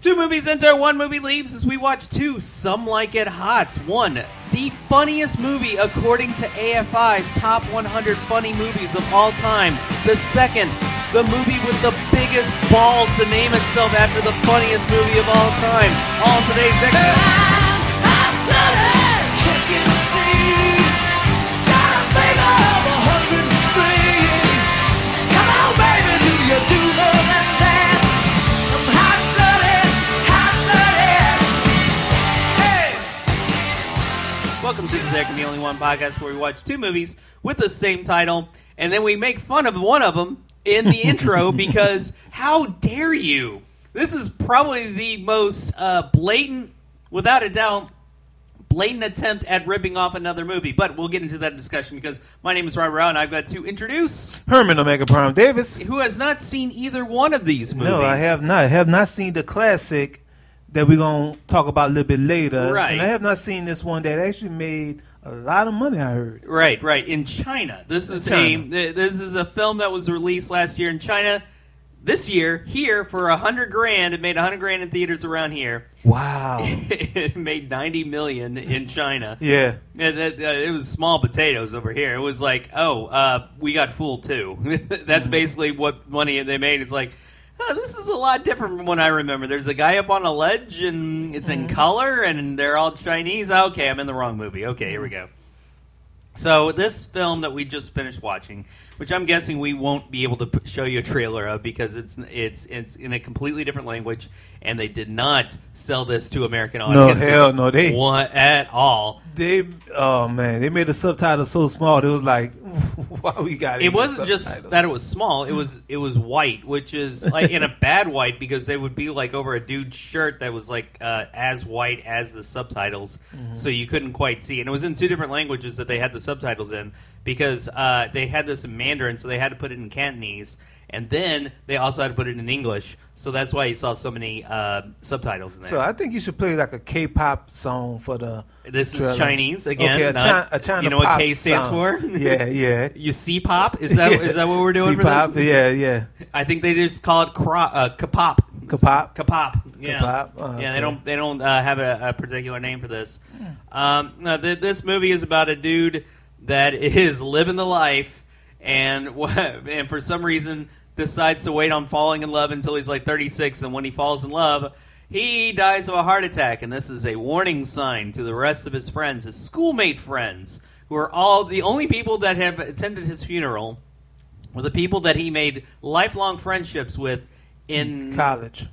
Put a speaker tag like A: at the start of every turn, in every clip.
A: Two movies enter, one movie leaves as we watch two Some Like It Hot. One, the funniest movie according to AFI's top 100 funny movies of all time. The second, the movie with the biggest balls to name itself after the funniest movie of all time. All today's Welcome to the There Can Be Only One podcast, where we watch two movies with the same title, and then we make fun of one of them in the intro because how dare you? This is probably the most blatant, without a doubt, blatant attempt at ripping off another movie. But we'll get into that discussion because my name is Robert Rao, and I've got to introduce
B: Herman Omega Prime Davis,
A: who has not seen either one of these movies.
B: No, I have not. I have not seen the classic that we're going to talk about a little bit later.
A: Right.
B: And I have not seen this one that actually made a lot of money, I heard.
A: Right. In China. This is a film that was released last year in China. This year, here, for $100,000, it made $100,000 in theaters around here.
B: Wow.
A: It made $90 million in China.
B: Yeah.
A: And it was small potatoes over here. It was like, we got fooled too. That's basically what money they made. It's like, this is a lot different from what I remember. There's a guy up on a ledge, and it's in color, and they're all Chinese. Okay, I'm in the wrong movie. Okay, here we go. So this film that we just finished watching, which I'm guessing we won't be able to show you a trailer of because it's in a completely different language, and they did not sell this to American audiences.
B: No, hell no, they
A: at all.
B: They made the subtitles so small. It was like, why we got it?
A: It wasn't just that it was small. It was white, which is like in a bad white because they would be like over a dude's shirt that was like as white as the subtitles, so you couldn't quite see. And it was in two different languages that they had the subtitles in because they had this in Mandarin, so they had to put it in Cantonese. And then they also had to put it in English, so that's why you saw so many subtitles in there.
B: So I think you should play like a K-pop song for the.
A: This
B: trailer.
A: is Chinese again.
B: Okay, a China
A: you know what K stands
B: song.
A: for?
B: Yeah.
A: You see pop? Is that what we're doing
B: C-pop,
A: for this?
B: Yeah.
A: I think they just call it K-pop.
B: K-pop.
A: Yeah.
B: K-pop? Oh,
A: yeah.
B: okay.
A: They don't have a particular name for this. No, this movie is about a dude that is living the life, and for some reason decides to wait on falling in love until he's like 36, and when he falls in love, he dies of a heart attack, and this is a warning sign to the rest of his friends, his schoolmate friends, who are all the only people that have attended his funeral, were the people that he made lifelong friendships with in
B: college.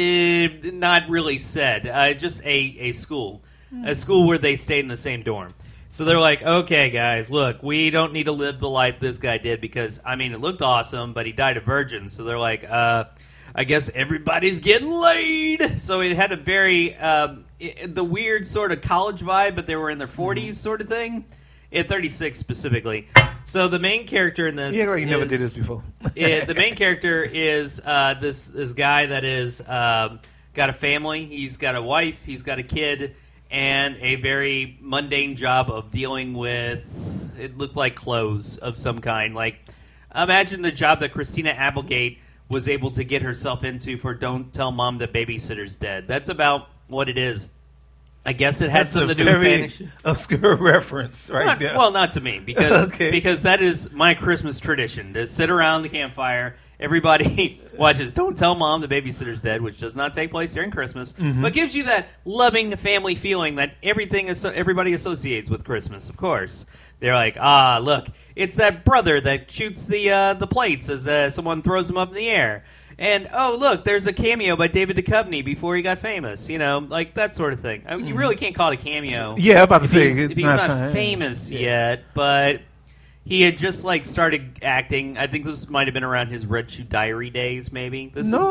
A: Not really said, just a school where they stayed in the same dorm. So they're like, okay, guys, look, we don't need to live the life this guy did because, I mean, it looked awesome, but he died a virgin. So they're like, I guess everybody's getting laid. So it had a very, the weird sort of college vibe, but they were in their 40s sort of thing. At 36 specifically. So the main character in this
B: like you never did this before.
A: The main character is this guy that is got a family. He's got a wife. He's got a kid. And a very mundane job of dealing with, it looked like clothes of some kind. Like, imagine the job that Christina Applegate was able to get herself into for Don't Tell Mom the Babysitter's Dead. That's about what it is. I guess it has something to do with Spanish.
B: Obscure reference right there.
A: Well, not to me, because that is my Christmas tradition, to sit around the campfire. Everybody watches Don't Tell Mom the Babysitter's Dead, which does not take place during Christmas, but gives you that loving family feeling that everybody associates with Christmas, of course. They're like, look, it's that brother that shoots the plates as someone throws them up in the air. And, look, there's a cameo by David Duchovny before he got famous. You know, like that sort of thing. I mean, you really can't call it a cameo.
B: Yeah, I'm about to say.
A: If he's not famous yet, but he had just, like, started acting. I think this might have been around his Red Shoe Diary days, maybe.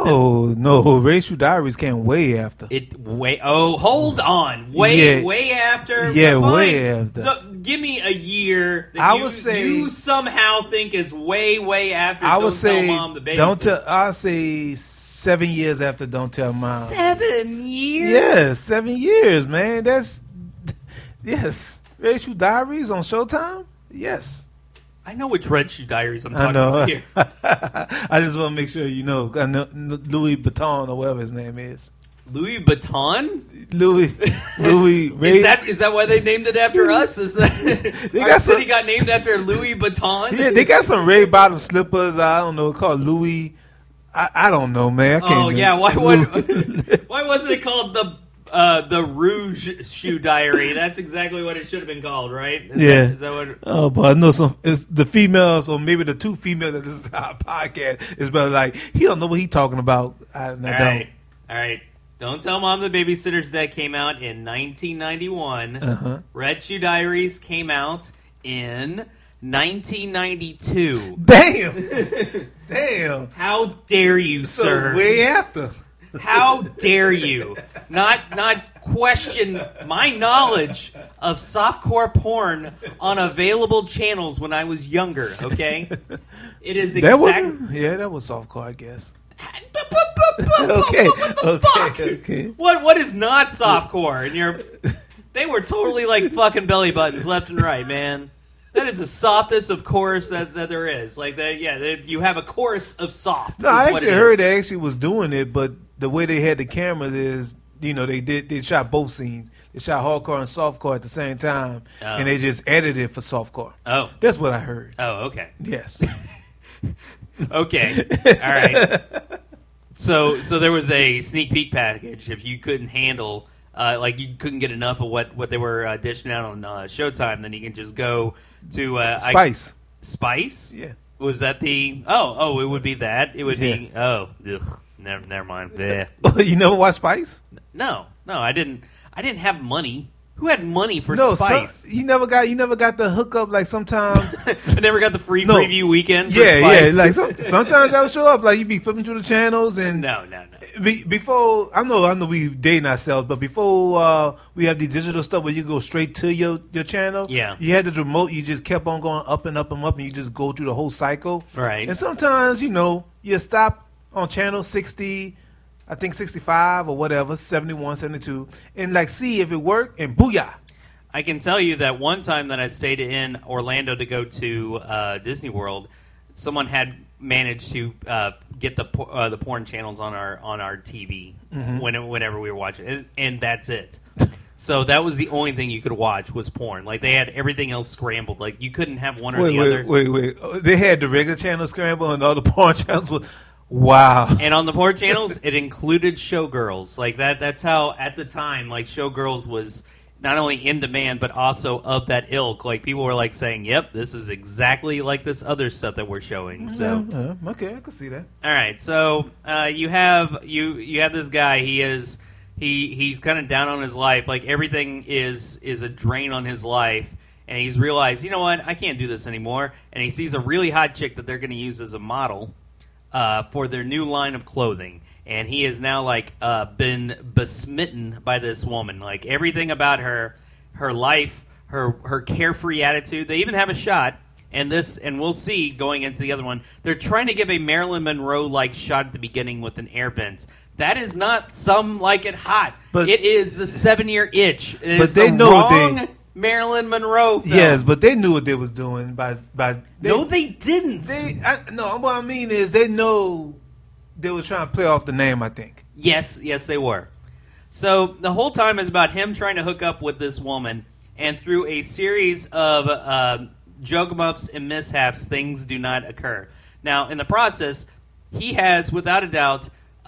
B: No. Red Shoe Diaries came way after.
A: Hold on. Way after?
B: Yeah, way after.
A: So, give me a year that
B: I would say
A: you somehow think is way after
B: I would say,
A: Tell Mom the Babysitter.
B: I'll say 7 years after Don't Tell Mom.
A: 7 years?
B: Yes, 7 years, man. Yes. Red Shoe Diaries on Showtime? Yes.
A: I know which Red Shoe Diaries I'm talking about here.
B: I just want to make sure you know. I know Louis Vuitton or whatever his name is.
A: Louis Vuitton?
B: Louis
A: Is that why they named it after us? Is that our city got named after Louis Vuitton?
B: Yeah, they got some red bottom slippers. I don't know, called Louis. I don't know, man. I can't
A: why wasn't it called the Rouge Shoe Diary? That's exactly what it should have been called, right? Is that what?
B: Oh, but I know it's the females, or maybe the two females that listen to our podcast is better. Like, he don't know what he talking about. All
A: right. Don't Tell Mom the Babysitter's Dead came out in 1991. Red Shoe Diaries came out in 1992.
B: Damn.
A: How dare you, sir?
B: Way after.
A: How dare you not question my knowledge of softcore porn on available channels when I was younger, okay? It is exactly...
B: That was softcore, I guess. Okay.
A: What is not softcore? And they were totally like fucking belly buttons left and right, man. That is the softest of chorus that there is. Like that, yeah. You have a chorus of soft.
B: No, I actually heard they actually was doing it, but the way they had the cameras is, they shot both scenes. They shot hardcore and softcore at the same time, and they just edited it for softcore.
A: Oh,
B: that's what I heard.
A: Oh, okay.
B: Yes.
A: Okay. All right. So there was a sneak peek package if you couldn't handle. Like you couldn't get enough of what they were dishing out on Showtime, then you can just go to
B: Spice.
A: Spice?
B: Yeah.
A: Was that the? Oh, it would be that. It would be. Oh, ugh, never mind.
B: You never watched Spice?
A: No, I didn't have money. Who had money for Spice?
B: You never got the hookup. Like sometimes
A: I never got the free preview weekend. For
B: Spice.
A: Like
B: sometimes that would show up. Like you'd be flipping through the channels and
A: no.
B: Before I know we dating ourselves, but before we have the digital stuff where you go straight to your channel.
A: Yeah,
B: you had this remote. You just kept on going up and up and up, and you just go through the whole cycle.
A: Right.
B: And sometimes you stop on channel 60. I think 65 or whatever, 71, 72, and like see if it worked, and booyah.
A: I can tell you that one time that I stayed in Orlando to go to Disney World, someone had managed to get the porn channels on our TV whenever we were watching, and that's it. So that was the only thing you could watch was porn. Like they had everything else scrambled. Like you couldn't have one or the other.
B: Wait. They had the regular channel scrambled, and all the porn channels were. Wow.
A: And on the porn channels, it included Showgirls. Like that's how, at the time, like Showgirls was not only in demand, but also of that ilk. Like people were like saying, yep, this is exactly like this other stuff that we're showing. So
B: okay, I can see that.
A: All right. So you have this guy. He's kind of down on his life. Like everything is a drain on his life. And he's realized, you know what, I can't do this anymore. And he sees a really hot chick that they're going to use as a model. For their new line of clothing, and he is now been besmitten by this woman. Like everything about her life, her carefree attitude. They even have a shot, and we'll see going into the other one. They're trying to give a Marilyn Monroe like shot at the beginning with an air vent. That is not Some Like It Hot. But it is the 7-year itch.
B: But they know
A: Marilyn Monroe film.
B: Yes, but they knew what they was doing
A: No, they didn't.
B: What I mean is they know they were trying to play off the name, I think.
A: Yes, they were. So the whole time is about him trying to hook up with this woman, and through a series of joke-em-ups and mishaps, things do not occur. Now, in the process, he has, without a doubt,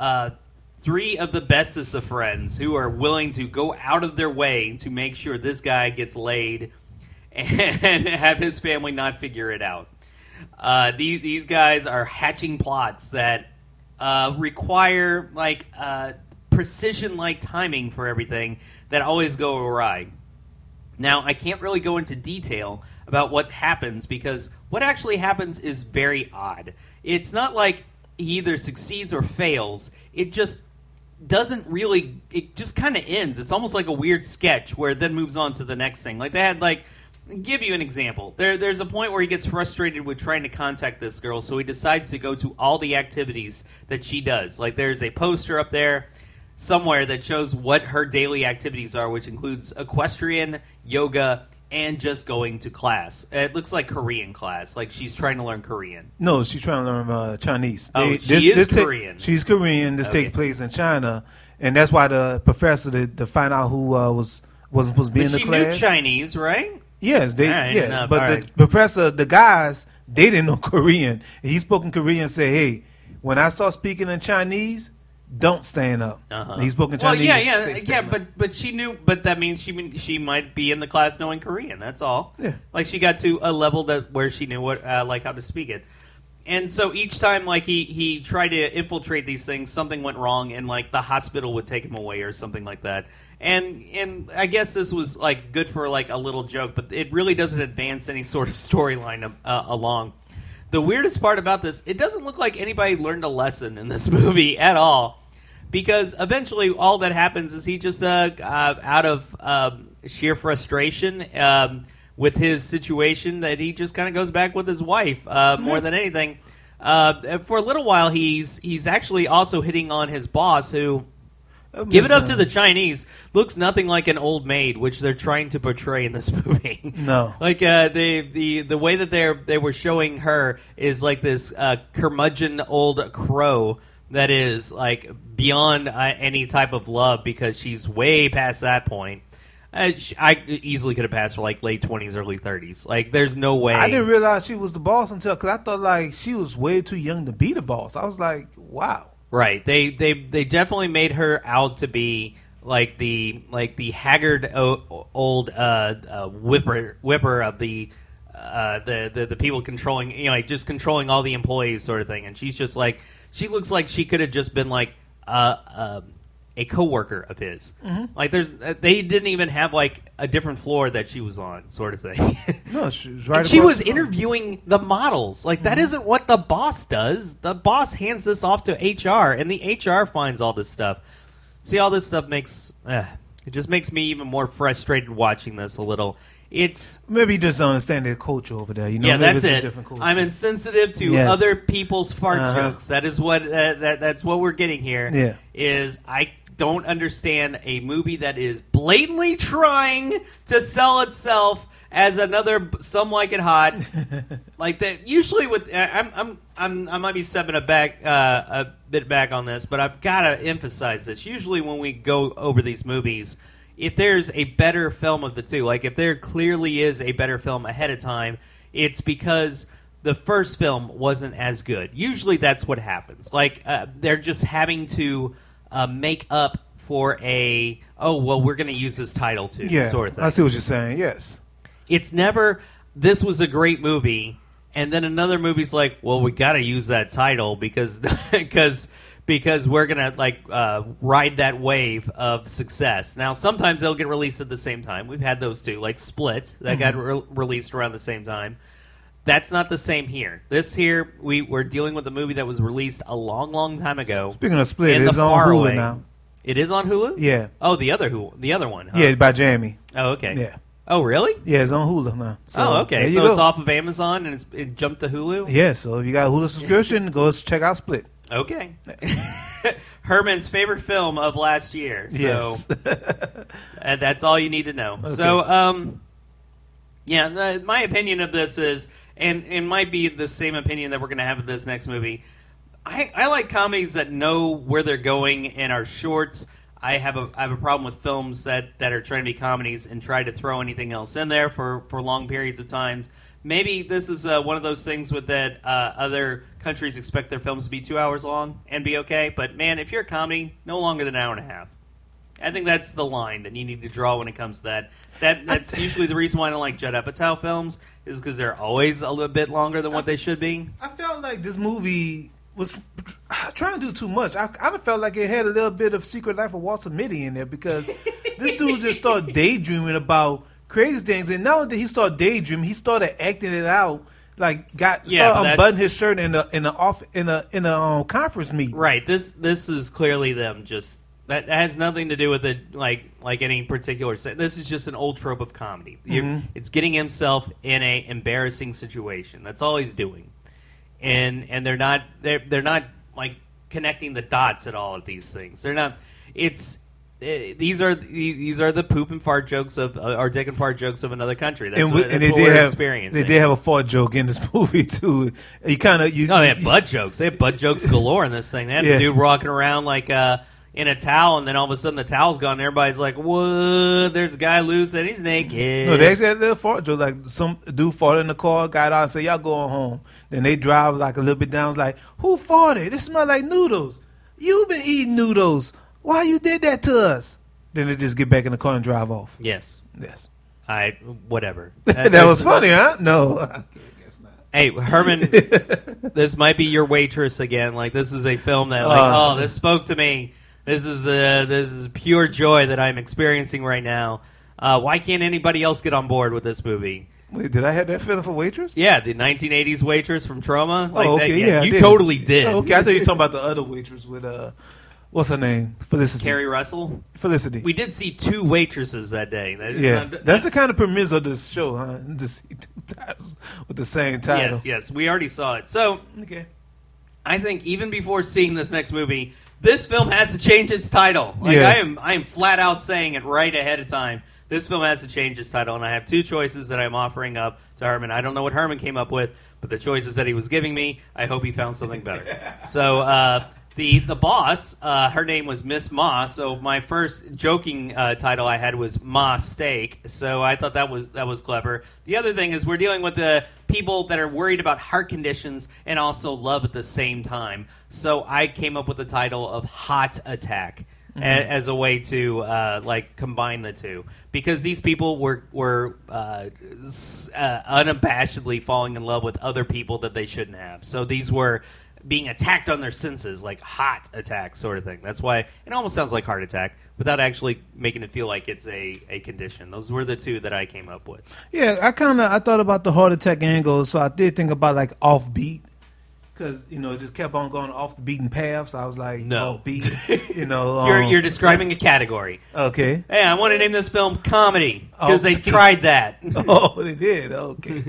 A: 3 of the bestest of friends who are willing to go out of their way to make sure this guy gets laid and have his family not figure it out. These guys are hatching plots that require precision-like timing for everything that always go awry. Now, I can't really go into detail about what happens because what actually happens is very odd. It's not like he either succeeds or fails. It just doesn't really, it just kind of ends. It's almost like a weird sketch where it then moves on to the next thing. Like they had give you an example. There's a point where he gets frustrated with trying to contact this girl, so he decides to go to all the activities that she does. Like there's a poster up there somewhere that shows what her daily activities are, which includes equestrian, yoga, and just going to class. It looks like Korean class. Like she's trying to learn Korean.
B: No, she's trying to learn Chinese.
A: She is Korean.
B: She's Korean. This takes place in China. and that's why the professor to find out who wasn't supposed to be in the class.
A: She knew Chinese, right?
B: Yes, but the professor, the guys, they didn't know Korean. He spoke in Korean and said, "Hey, when I start speaking in Chinese, don't stand up." He spoke in Chinese.
A: But she knew. But that means she might be in the class knowing Korean. That's all.
B: Yeah,
A: like she got to a level where she knew what how to speak it. And so each time, like he tried to infiltrate these things, something went wrong, and like the hospital would take him away or something like that. And I guess this was like good for like a little joke, but it really doesn't advance any sort of storyline along. The weirdest part about this, it doesn't look like anybody learned a lesson in this movie at all, because eventually all that happens is he just out of sheer frustration with his situation, that he just kind of goes back with his wife more than anything. For a little while, he's actually also hitting on his boss, who, give it up to the Chinese, looks nothing like an old maid, which they're trying to portray in this movie.
B: No,
A: like the way that they were showing her is like this curmudgeon old crow that is like beyond any type of love, because she's way past that point. I easily could have passed for like late 20s, early 30s. Like, there's no way.
B: I didn't realize she was the boss until, because I thought like she was way too young to be the boss. I was like, wow.
A: Right. They definitely made her out to be like the haggard old whipper of the people controlling, like just controlling all the employees, sort of thing. And she's just like, she looks like she could have just been like a coworker of his. Mm-hmm. Like they didn't even have like a different floor that she was on, sort of thing.
B: No, she was right.
A: And she was interviewing the models. Like, that isn't what the boss does. The boss hands this off to HR, and the HR finds all this stuff. See, all this stuff it just makes me even more frustrated watching this a little. It's
B: maybe you just don't understand their culture over there. You know,
A: yeah,
B: maybe
A: that's it. I'm insensitive to other people's fart jokes. That is what that's what we're getting here.
B: Yeah,
A: is I don't understand a movie that is blatantly trying to sell itself as another Some Like It Hot, like that. Usually, with I might be stepping a bit back on this, but I've got to emphasize this. Usually, when we go over these movies, if there's a better film of the two, like if there clearly is a better film ahead of time, it's because the first film wasn't as good. Usually, that's what happens. Like they're just having to make up for we're going to use this title too, sort of thing.
B: I see what you're saying, yes.
A: It's never, this was a great movie, and then another movie's like, well, we got to use that title because we're going to ride that wave of success. Now, sometimes they'll get released at the same time. We've had those too, like Split, that got released around the same time. That's not the same here. This here, we're dealing with a movie that was released a long, long time ago.
B: Speaking of Split, it's on Hulu now.
A: It is on Hulu?
B: Yeah.
A: Oh, the other one. Huh?
B: Yeah, by Jamie.
A: Oh, okay.
B: Yeah.
A: Oh, really?
B: Yeah, it's on Hulu now.
A: So, okay. So it's off of Amazon and it jumped to Hulu?
B: Yeah, so if you got a Hulu subscription, go check out Split.
A: Okay. Herman's favorite film of last year. So
B: yes.
A: That's all you need to know. Okay. So, my opinion of this is, and it might be the same opinion that we're going to have of this next movie. I like comedies that know where they're going and are short. I have a problem with films that are trying to be comedies and try to throw anything else in there for long periods of time. Maybe this is one of those things with that other countries expect their films to be 2 hours long and be okay. But, man, if you're a comedy, no longer than an hour and a half. I think that's the line that you need to draw when it comes to that. That's usually the reason why I don't like Judd Apatow films, is because they're always a little bit longer than what they should be.
B: I felt like this movie was trying to do too much. I felt like it had a little bit of Secret Life of Walter Mitty in there, because this dude just started daydreaming about crazy things, and now that he started daydreaming, he started acting it out. Like started unbuttoning his shirt in a conference meeting.
A: Right. This is clearly them just. That has nothing to do with it, like any particular. This is just an old trope of comedy. Mm-hmm. It's getting himself in a embarrassing situation. That's all he's doing, and they're not like connecting the dots at all at these things. They're not. These are the poop and fart jokes or dick and fart jokes of another country. That's what we're experiencing.
B: They did have a fart joke in this movie too. They had butt jokes. They had butt jokes galore in this thing. They had a dude walking around like.
A: in a towel, and then all of a sudden the towel's gone. And everybody's like, "What? There's a guy loose and he's naked."
B: No, they actually had a little fart joke. Like some dude farted in the car, got out and said, "Y'all going home." Then they drive like a little bit down. Was like, "Who farted? It smell like noodles. You've been eating noodles. Why you did that to us?" Then they just get back in the car and drive off.
A: Yes.
B: Yes.
A: Whatever.
B: That was funny, huh? No. I guess not.
A: Hey, Herman, this might be your waitress again. Like, this is a film that, like, this spoke to me. This is pure joy that I'm experiencing right now. Why can't anybody else get on board with this movie?
B: Wait, did I have that feeling for Waitress?
A: Yeah, the 1980s Waitress from Trauma. Like
B: okay,
A: that,
B: yeah,
A: you totally did.
B: Oh, okay, I thought you were talking about the other Waitress with what's her name? Felicity.
A: Carrie Russell.
B: Felicity.
A: We did see 2 waitresses that day.
B: That's the kind of premise of this show, huh? To see 2 titles with the same title.
A: Yes, we already saw it. So,
B: okay.
A: I think even before seeing this next movie, this film has to change its title. Like,
B: yes.
A: I am flat out saying it right ahead of time. This film has to change its title, and I have 2 choices that I'm offering up to Herman. I don't know what Herman came up with, but the choices that he was giving me, I hope he found something better. So, the boss, her name was Miss Ma, so my first joking title I had was Ma Steak, so I thought that was clever. The other thing is we're dealing with the people that are worried about heart conditions and also love at the same time. So I came up with the title of Hot Attack. As a way to like combine the two, because these people were unabashedly falling in love with other people that they shouldn't have. So these were being attacked on their senses, like hot attack sort of thing. That's why it almost sounds like heart attack without actually making it feel like it's a condition. Those were the 2 that I came up with.
B: Yeah, I thought about the heart attack angle, so I did think about like offbeat. Because, it just kept on going off the beaten path, so I was like,
A: no.
B: Offbeat,
A: You're describing a category.
B: Okay.
A: Hey, I want to name this film comedy, because they tried that.
B: Oh, they did? Okay.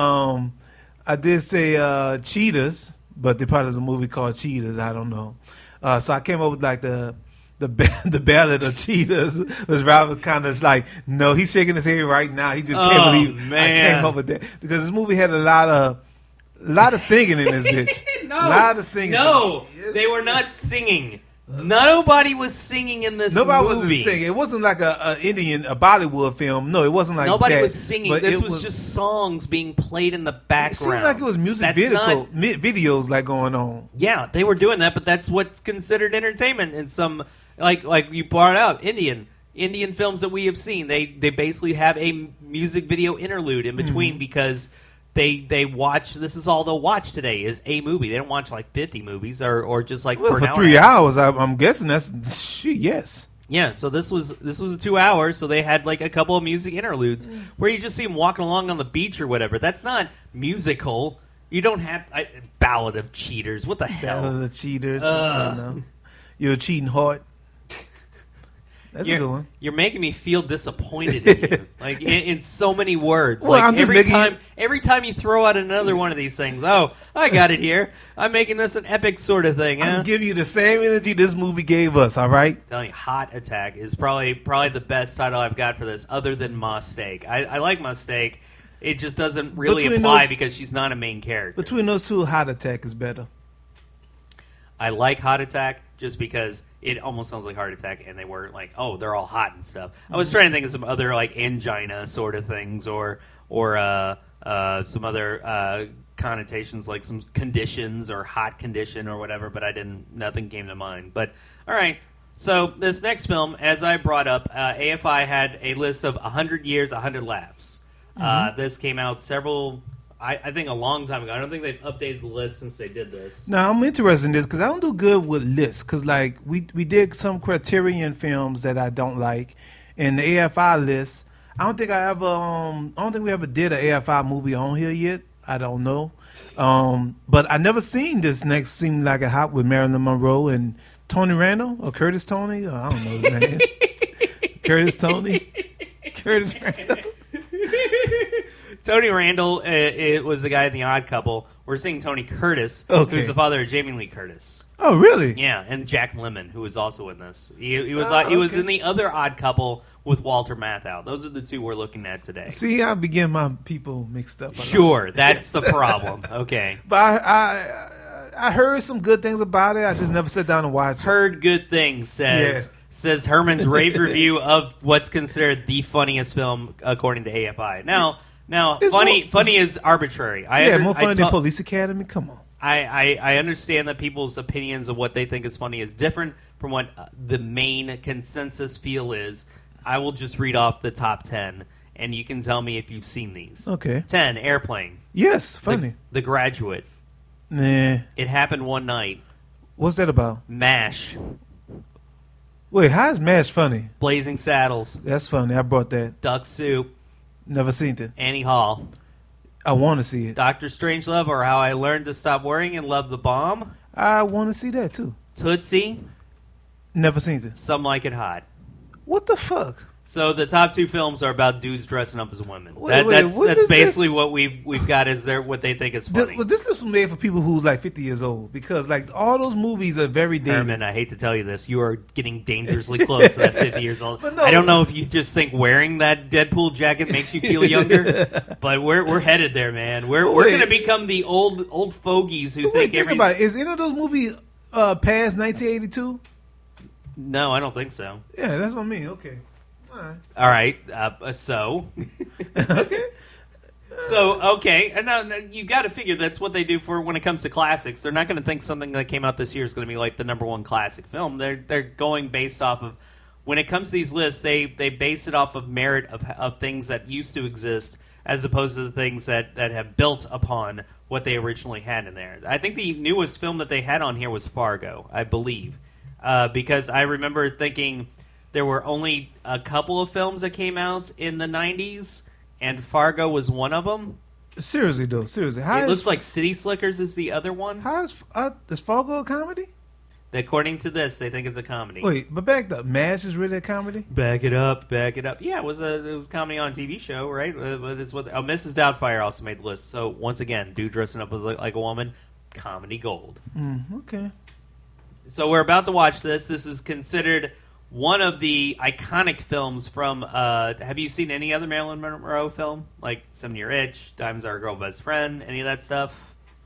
B: I did say Cheetahs, but there probably is a movie called Cheetahs, I don't know. So I came up with like the Ballad of Cheetahs was rather kind of like, no, he's shaking his head right now. He just can't believe I came up with that. Because this movie had a lot of singing in this bitch.
A: No.
B: A lot of singing.
A: No, they were not singing. Nobody was singing in this movie.
B: Nobody was singing. It wasn't like a Bollywood film. No, it wasn't like
A: Nobody
B: that.
A: was singing. This was just songs being played in the background.
B: It seemed like it was music videos like going on.
A: Yeah, they were doing that, but that's what's considered entertainment in some, like you brought out, Indian films that we have seen. They basically have a music video interlude in between because They watch. This is all they'll watch today is a movie. They don't watch like 50 movies or just like
B: for 3 hours. I'm guessing that's yes.
A: Yeah. So this was 2 hours. So they had like a couple of music interludes where you just see them walking along on the beach or whatever. That's not musical. You don't have Ballad of Cheaters. What the hell?
B: Ballad of Cheaters. I don't know. You're a cheating heart. That's a good one.
A: You're making me feel disappointed in you, like in so many words.
B: Well,
A: like every time you throw out another one of these things, oh, I got it here. I'm making this an epic sort of thing.
B: I'm giving you the same energy this movie gave us. All right.
A: I'm telling you, Hot Attack is probably the best title I've got for this, other than Ma Steak. I like Ma Steak. It just doesn't really apply because she's not a main character.
B: Between those 2, Hot Attack is better.
A: I like Hot Attack just because it almost sounds like Heart Attack, and they were like, oh, they're all hot and stuff. I was trying to think of some other like angina sort of things, or some other connotations like some conditions or hot condition or whatever, but nothing came to mind. But all right, so this next film, as I brought up, AFI had a list of 100 Years, 100 Laughs. This came out I think a long time ago. I don't think they've updated the list since they did this.
B: No, I'm interested in this because I don't do good with lists. Because like we did some Criterion films that I don't like, and the AFI list. I don't think we ever did an AFI movie on here yet. I don't know, but I never seen this next. Seemed like a hot with Marilyn Monroe and Tony Randall or Curtis Tony. Or I don't know his name. Curtis Randall.
A: Tony Randall it was the guy in The Odd Couple. We're seeing Tony Curtis, who's the father of Jamie Lee Curtis.
B: Oh, really?
A: Yeah, and Jack Lemmon, who was also in this. He was in the other Odd Couple with Walter Matthau. Those are the 2 we're looking at today.
B: See, I begin my people mixed up.
A: Sure, that's the problem. Okay,
B: but I I heard some good things about it. I just never sat down and watched it.
A: Heard good things, says Herman's rave review of what's considered the funniest film according to AFI. Now, funny is arbitrary.
B: More funny than Police Academy. Come on.
A: I understand that people's opinions of what they think is funny is different from what the main consensus feel is. I will just read off the top 10, and you can tell me if you've seen these.
B: Okay.
A: 10, Airplane.
B: Yes, funny.
A: The Graduate.
B: Nah.
A: It Happened One Night.
B: What's that about?
A: MASH.
B: Wait, how is MASH funny?
A: Blazing Saddles.
B: That's funny. I brought that.
A: Duck Soup.
B: Never seen it.
A: Annie Hall.
B: I want to see it.
A: Dr. Strangelove, or How I Learned to Stop Worrying and Love the Bomb.
B: I want to see that too.
A: Tootsie.
B: Never seen it.
A: Some Like It Hot.
B: What the fuck?
A: So the top 2 films are about dudes dressing up as women.
B: That's
A: basically what we've got as what they think is funny.
B: This list was made for people who's like 50 years old because like all those movies are very dated.
A: Herman, I hate to tell you this, you are getting dangerously close to that 50 years old.
B: No.
A: I don't know if you just think wearing that Deadpool jacket makes you feel younger, but we're headed there, man. We're going to become the old fogies who think
B: about it. Is any of those movies past 1982?
A: No, I don't think so.
B: Yeah, that's what I mean. Okay.
A: All right. So.
B: Okay.
A: So, okay. And now you got to figure that's what they do for when it comes to classics. They're not going to think something that came out this year is going to be like the number one classic film. They're going based off of, when it comes to these lists, they base it off of merit of things that used to exist as opposed to the things that have built upon what they originally had in there. I think the newest film that they had on here was Fargo, I believe. Because I remember thinking there were only a couple of films that came out in the 90s, and Fargo was one of them.
B: Seriously, though.
A: It looks like City Slickers is the other one.
B: How is Fargo a comedy?
A: According to this, they think it's a comedy.
B: Wait, but back up. MASH is really a comedy?
A: Back it up. Yeah, it was a comedy on a TV show, right? Mrs. Doubtfire also made the list. So, once again, dude dressing up as like a woman, comedy gold.
B: Okay.
A: So we're about to watch this. This is considered one of the iconic films from... have you seen any other Marilyn Monroe film? Like 7-Year Itch, Diamonds Are a Girl Best Friend, any of that stuff?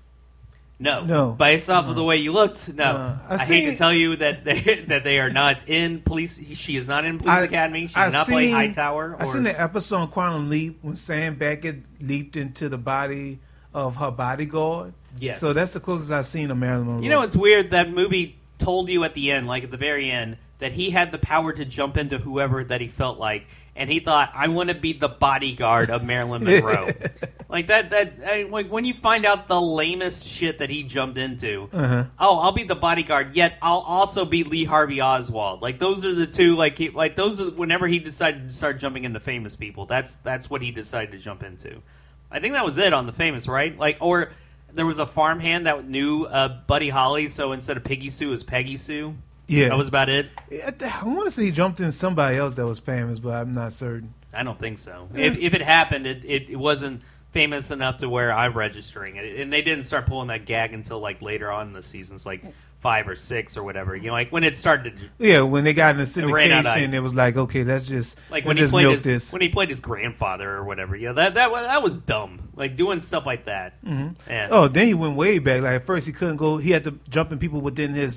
A: No. Based off of the way you looked, no. I hate to tell you that they are not in Police... She is not in Police Academy. She did not play Hightower.
B: I seen the episode on Quantum Leap when Sam Beckett leaped into the body of her bodyguard.
A: Yes.
B: So that's the closest I've seen of Marilyn Monroe.
A: You know, it's weird. That movie told you at the end, like at the very end, that he had the power to jump into whoever that he felt like, and he thought, I want to be the bodyguard of Marilyn Monroe. Like like when you find out the lamest shit that he jumped into, I'll be the bodyguard, yet I'll also be Lee Harvey Oswald. Like those are the two, those are whenever he decided to start jumping into famous people, that's what he decided to jump into. I think that was it on the famous, right? Or there was a farmhand that knew Buddy Holly, so instead of Piggy Sue, it was Peggy Sue.
B: Yeah.
A: That was about it.
B: I want to say he jumped in somebody else that was famous, but I'm not certain.
A: I don't think so. Yeah. If it happened, it wasn't famous enough to where I'm registering it. And they didn't start pulling that gag until later on in the seasons, 5 or 6 or whatever. When it started.
B: Yeah, when they got in the syndication, it was like, okay, let's just milk this.
A: When he played his grandfather or whatever, that was dumb. Doing stuff like that.
B: Mm-hmm.
A: Yeah.
B: Oh, then he went way back. At first he couldn't go. He had to jump in people within his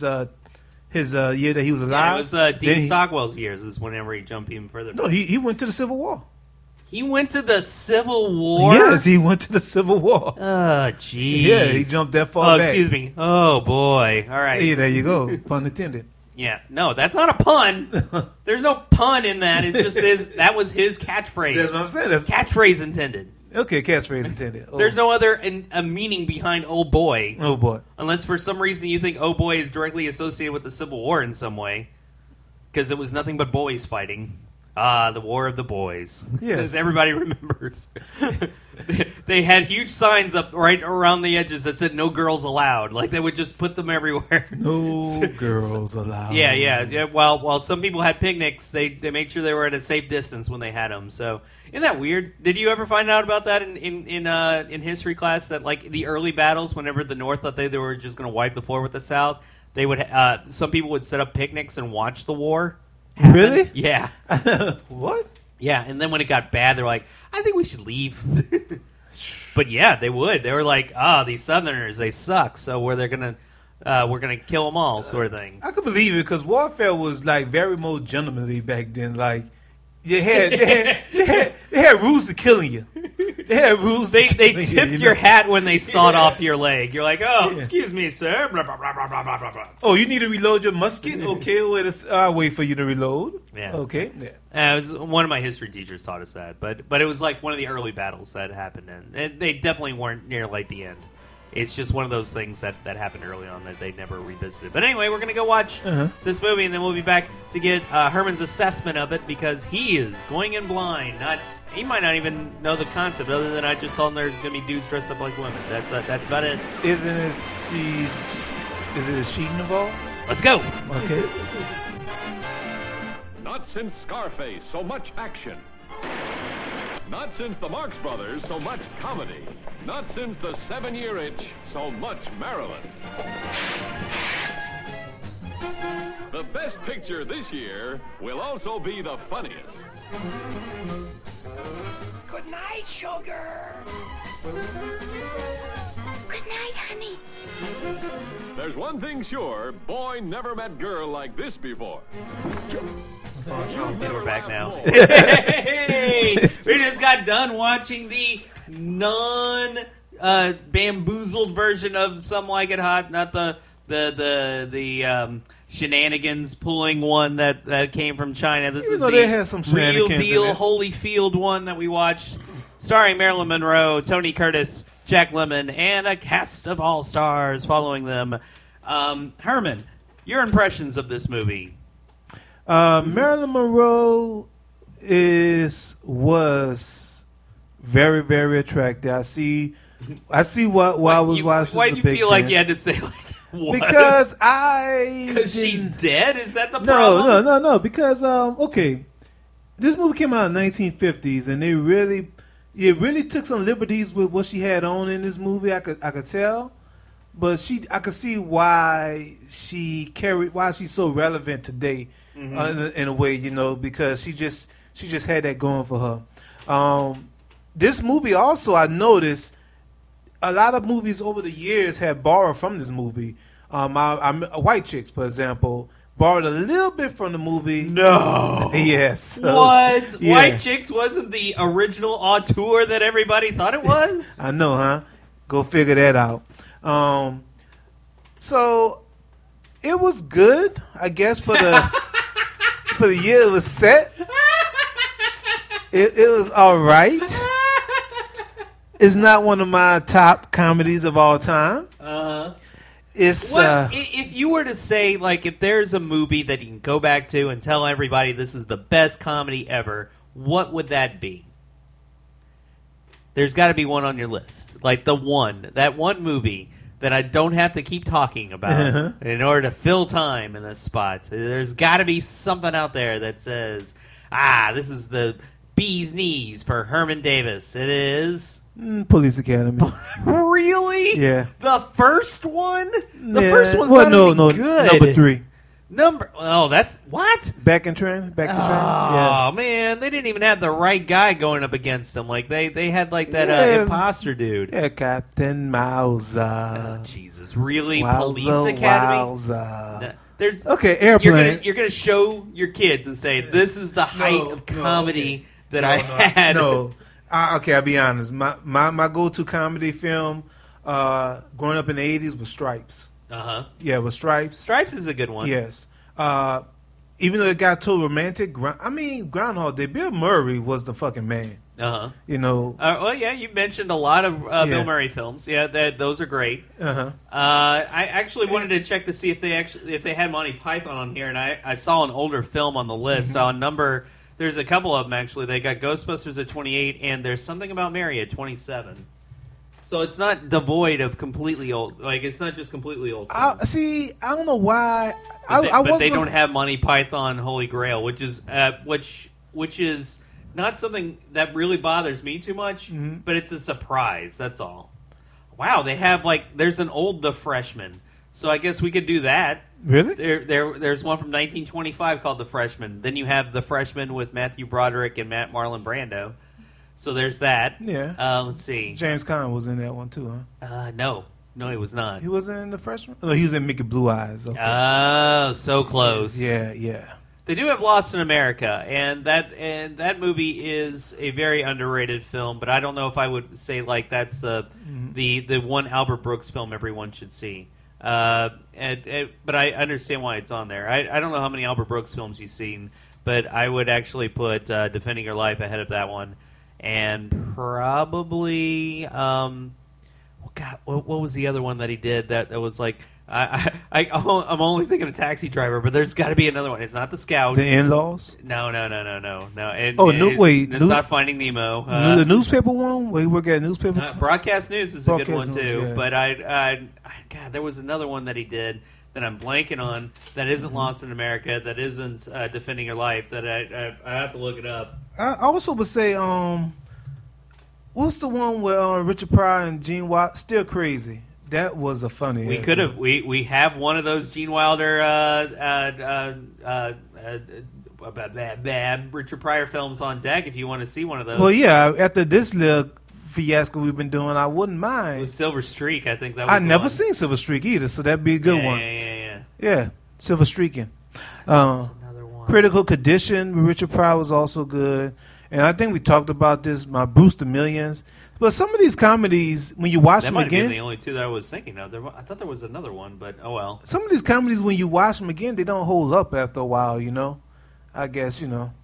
B: year that he was alive.
A: Yeah, it was Dean Stockwell's years is whenever he jumped even further back.
B: No, he went to the Civil War.
A: He went to the Civil War?
B: Yes, he went to the Civil War.
A: Oh, jeez.
B: Yeah, he jumped that far back.
A: Excuse me. Oh, boy. All right.
B: Yeah, there you go. Pun intended.
A: Yeah. No, that's not a pun. There's no pun in that. It's just that was his catchphrase.
B: That's what I'm saying. That's
A: catchphrase intended.
B: Okay, catchphrase intended. Oh.
A: There's no other meaning behind "oh boy."
B: Oh boy.
A: Unless for some reason you think "oh boy" is directly associated with the Civil War in some way, because it was nothing but boys fighting. The War of the Boys.
B: Yes.
A: As everybody remembers. They had huge signs up right around the edges that said "no girls allowed." They would just put them everywhere.
B: No girls allowed.
A: Yeah. While some people had picnics, they made sure they were at a safe distance when they had them. So, isn't that weird? Did you ever find out about that in history class? That the early battles, whenever the North thought they were just going to wipe the floor with the South, they would some people would set up picnics and watch the war happen.
B: Really?
A: Yeah.
B: What?
A: Yeah, and then when it got bad, they're like, I think we should leave. But yeah, they would. They were like, these Southerners, they suck. So we're gonna kill them all, sort of thing.
B: I could believe it because warfare was like very more gentlemanly back then. Like they had rules to killing you. They had rules.
A: They tipped your hat when they sawed off your leg. You're like, excuse me, sir. Blah, blah, blah, blah, blah, blah, blah.
B: Oh, you need to reload your musket? Okay, I'll wait for you to reload.
A: Yeah.
B: Okay. Yeah.
A: It was one of my history teachers taught us that, but it was like one of the early battles that happened, and they definitely weren't near like the end. It's just one of those things that happened early on that they never revisited. But anyway, we're going to go watch this movie, and then we'll be back to get Herman's assessment of it because he is going in blind. He might not even know the concept, other than I just told him there's going to be dudes dressed up like women. That's about it.
B: Is it a cheating involved?
A: Let's go.
B: Okay.
C: Not since Scarface, so much action. Not since the Marx Brothers, so much comedy. Not since the 7-Year Itch, so much Maryland. The best picture this year will also be the funniest.
D: Good night, sugar. Good night, honey.
C: There's one thing sure, boy never met girl like this before.
A: We're back now. Hey, we just got done watching the bamboozled version of Some Like It Hot, not the shenanigans pulling one that came from China. This is
B: they had some
A: real
B: shenanigans
A: deal
B: in this.
A: Holyfield one that we watched, starring Marilyn Monroe, Tony Curtis, Jack Lemmon, and a cast of all-stars following them. Herman, your impressions of this movie?
B: Marilyn Monroe was very, very attractive. I see why I was watching.
A: Why do you feel like you had to say like was?
B: Because
A: she's dead? Is that the problem?
B: No. Because okay, this movie came out in 1950s, and it really took some liberties with what she had on in this movie. I could tell, but I could see why she's so relevant today. In a way, because she just had that going for her. This movie also, I noticed a lot of movies over the years have borrowed from this movie. White Chicks, for example, borrowed a little bit from the movie.
A: No.
B: Yes.
A: What?
B: Yeah.
A: White Chicks wasn't the original auteur that everybody thought it was?
B: I know, huh? Go figure that out. So it was good, I guess, for the for the year it was set. It was all right. It's not one of my top comedies of all time. It's
A: if you were to say, like, if there's a movie that you can go back to and tell everybody this is the best comedy ever, what would that be? There's got to be one on your list, like that one movie that I don't have to keep talking about in order to fill time in this spot. There's got to be something out there that says, this is the bee's knees for Herman Davis. It is
B: Police Academy.
A: Really?
B: Yeah.
A: The first one? The first one's not even good.
B: Number 3.
A: That's what?
B: Back in Trend.
A: Oh man, they didn't even have the right guy going up against them. Like they had like that imposter dude.
B: Yeah, Captain Mauser.
A: Jesus, really?
B: Wowza,
A: Police Academy?
B: Wowza.
A: There's
B: Airplane.
A: You're gonna show your kids and say this is the height of comedy that I had.
B: Okay, I'll be honest. My go-to comedy film growing up in the 80s was Stripes. Yeah, with Stripes.
A: Stripes is a good one.
B: Yes. Even though it got too romantic, Groundhog Day, Bill Murray was the fucking man.
A: Well,
B: yeah,
A: you mentioned a lot of Bill Murray films. Yeah, those are great. I actually wanted to check to see if they had Monty Python on here, and I saw an older film on the list. There's a couple of them actually. They got Ghostbusters at 28, and there's Something About Mary at 27. So it's not devoid of completely old. Like it's not just completely old.
B: I don't know why.
A: But they don't have Monty Python Holy Grail, which is not something that really bothers me too much. But it's a surprise. That's all. Wow, they have there's an old The Freshman. So I guess we could do that.
B: Really?
A: There's one from 1925 called The Freshman. Then you have The Freshman with Matthew Broderick and Marlon Brando. So there's that.
B: Yeah.
A: Let's see.
B: James Caan was in that one too, huh?
A: No, he was not.
B: He wasn't in the first one? No, he was in Mickey Blue Eyes. Okay.
A: Oh, so close.
B: Yeah.
A: They do have Lost in America, and that movie is a very underrated film. But I don't know if I would say like that's the one Albert Brooks film everyone should see. But I understand why it's on there. I don't know how many Albert Brooks films you've seen, but I would actually put Defending Your Life ahead of that one, and probably what was the other one that he did that was like. I'm only thinking of Taxi Driver, but there's got to be another one. It's not The Scout.
B: The In-Laws?
A: No.
B: Wait.
A: It's not Finding Nemo.
B: The newspaper one? Where you work at a newspaper?
A: Broadcast News is a good one,
B: News,
A: too.
B: yeah.
A: But God, there was another one that he did that I'm blanking on that isn't Lost in America, that isn't Defending Your Life, that I have to look it up.
B: I also would say, what's the one where Richard Pryor and Gene Wilder? Still Crazy. That was a funny.
A: We could have. We have one of those Gene Wilder, Richard Pryor films on deck. If you want to see one of those.
B: Well, yeah. After this little fiasco we've been doing, I wouldn't mind.
A: It was Silver Streak. I think that was.
B: I never seen Silver Streak either, so that'd be a good one. Yeah, Silver Streaking.
A: Another one.
B: Critical Condition with Richard Pryor was also good, and I think we talked about this. My Bruce the Millions. But some of these comedies, when you watch them again,
A: that might have been the only two that I was thinking of. I thought there was another one, but oh well.
B: Some of these comedies, when you watch them again, they don't hold up after a while. I guess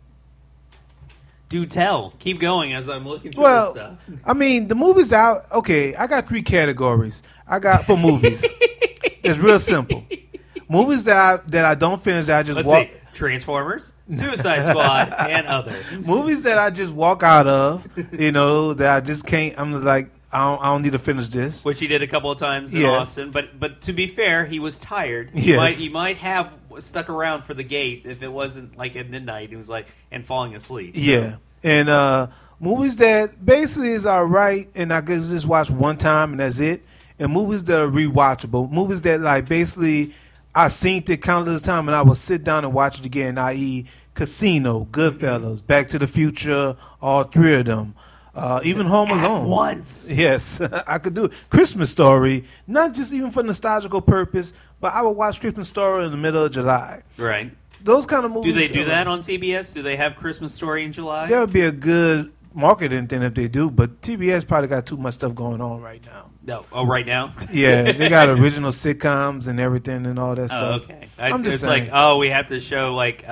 A: Do tell. Keep going as I'm looking through this stuff.
B: I mean, the movies out. Okay, I got 3 categories. I got for movies. It's real simple. Movies that I don't finish. That I just walk.
A: See. Transformers, Suicide Squad, and other
B: movies that I just walk out of. That I just can't. I'm just like I don't need to finish this.
A: Which he did a couple of times in Austin. But to be fair, he was tired. He might have stuck around for The Gate if it wasn't like at midnight. He was like and falling asleep. So.
B: Yeah, and movies that basically is all right, and I could just watch one time and that's it. And movies that are rewatchable. Movies that like basically. I seen it countless times, and I will sit down and watch it again, i.e. Casino, Goodfellas, Back to the Future, all 3 of them. Even Home Alone.
A: At once.
B: Yes, I could do it. Christmas Story, not just even for nostalgical purpose, but I would watch Christmas Story in the middle of July.
A: Right.
B: Those kind of movies.
A: Do they do that on TBS? Do they have Christmas Story in July?
B: That would be a good marketing thing if they do, but TBS probably got too much stuff going on right now.
A: No. Oh, right now?
B: Yeah, they got original sitcoms and everything and all that stuff.
A: Okay. It's saying. Like, we have to show like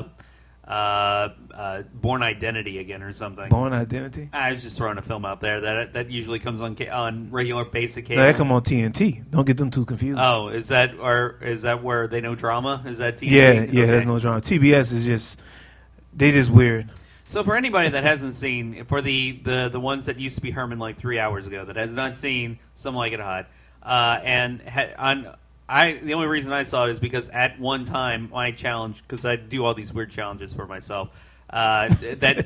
A: Born Identity again or something.
B: Born Identity?
A: I was just throwing a film out there that usually comes on regular basic cable.
B: No, that come on TNT. Don't get them too confused.
A: Oh, is that where they know drama? Is that TNT?
B: Yeah, okay. There's no drama. TBS is just weird.
A: So for anybody that hasn't seen, for the ones that used to be Herman like 3 hours ago, that has not seen Some Like It Hot, the only reason I saw it is because at one time my challenge, because I do all these weird challenges for myself, at